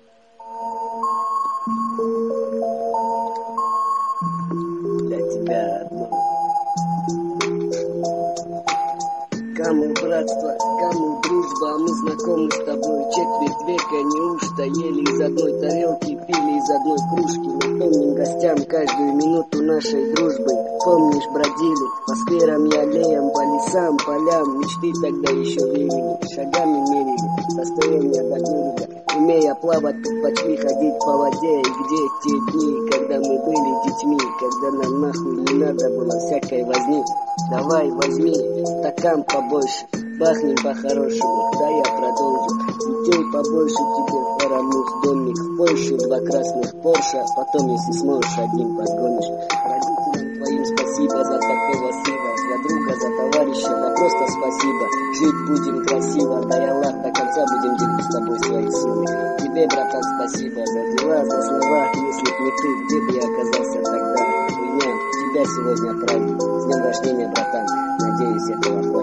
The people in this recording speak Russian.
Для тебя одно. Кому братство, кому дружба, а мы знакомы с тобой четверть века, неужто ели из одной тарелки, пили из одной кружки. Напомним гостям каждую минуту нашей дружбы. Помнишь, бродили по скверам и аллеям, по лесам, полям, мечты тогда еще верили, шагами мерили, расстояние до берега, умея плавать, предпочли ходить по воде. И где те дни, когда мы были детьми, когда нам нахуй не надо было всякой возни. Давай возьми стакан побольше, бахнем по-хорошему, да я продолжу. Детей побольше тебе, фарамуз, домик в Польше, 2 красных Порша, потом, если сможешь, один погонишь. Родителям твоим спасибо за такого сына, за друга, за товарища, да просто спасибо. Жить будем красиво, дай Аллах, до конца будем делить с тобой свои силы. Тебе, братан, спасибо за дела, за слова, если б не ты, где бы я оказался тогда? Меня, тебя сегодня праздник, с днем рождения, братан, надеюсь, этого хватит.